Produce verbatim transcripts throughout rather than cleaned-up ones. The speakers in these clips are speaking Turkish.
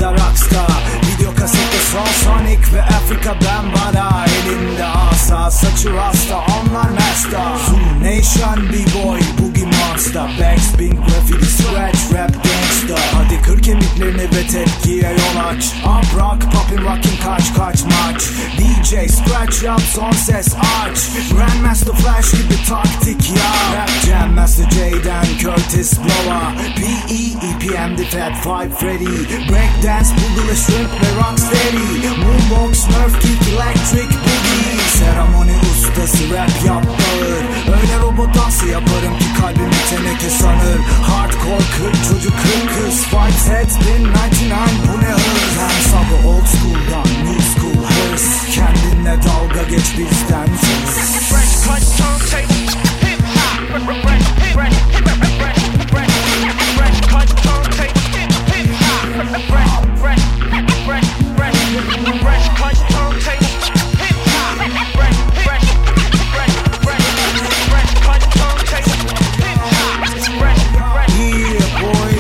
da rockstar. Video kasette Soul Sonic ve Afrika Bambaataa. Elinde asa, saçı rasta, onlar master. Zulu Nation, B-boy, Boogie Monster. Backspin, graffiti, scratch, rap, gangsta. Hadi kır kemiklerini ve tepkiye yol aç. Up rock, poppin' rockin' kaç kaç maç. D J, scratch yap, son ses aç. Grandmaster Flash gibi taktik ya. Rap Jam Master J'den Curtis Blower. P E, E P M, The Fat Five, Freddy. Breakdance, Boogaloo, Shrimp ve Rocksteady. Moonbox, Nerf Kick, Electric Boogie. Seremoni ustası rap yap bağır. Öyle robot dansı yaparım ki kalbimi teneke sanır. Hardcore kırk çocuk kırk kız. Fight heads bin doksan dokuz, bu ne hız. Hem sabah old school'dan new school hırs. Kendinle dalga geç bizden hız. Fresh cut turntable, hip hop. Fresh, fresh, fresh, fresh, fresh cut turntable, hip hop. Fresh, fresh, fresh, fresh, fresh cut turntable, hip hop. Fresh, fresh, fresh, fresh, fresh cut turntable, hip hop. Fresh, fresh. Yeah boy.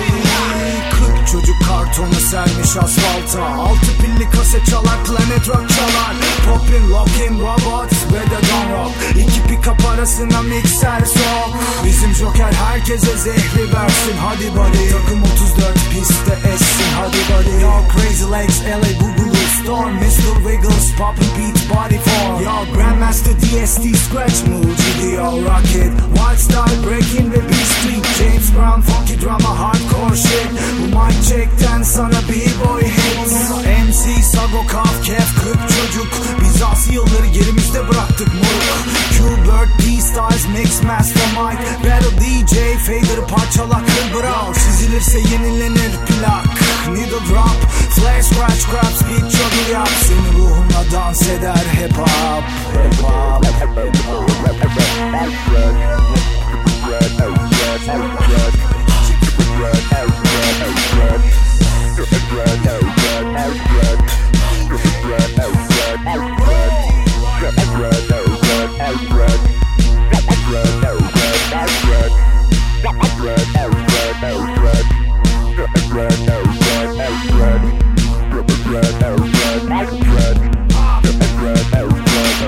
Kırk çocuk kartonu sermiş asfalta. Altı pilli kaset çalar, Planet Rock çalar. Poppin', lockin', robots ve de Don Rock. İki pick-up arasına mikser sok. Bizim Joker herkese zehri versin. Hadi buddy. Takım otuz dört pistte essin. Hadi buddy. Yo Crazy Legs, L A Boogaloo Storm. mister Wiggles, poppin' beat, body form. Yo Grandmaster D S T, Scratch Mood. G D O Rocket, Wild Style, Breaking ve Beat Street. James Brown, Funky Drama, Hardcore shit. Bu mic check'ten sana B-boy hits. M C, Sago, Kaf, Kef, kırk çocuk. Biz Asyalıları gerimizde bıraktık moruk. Q-Bird, D-Styles, Mix Master Mike. Battle D J, Fader'ı parçala kır bırak. Çizilirse yenilenir plak. Needle drop, flash, scratch, craps, beat juggle yap. Seni ruhumla dans eder hip hop. Hip hop, hip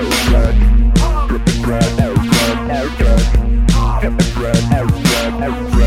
Red, red, red, red, red, red, red, red, red, red, red, red, red, red, red, red,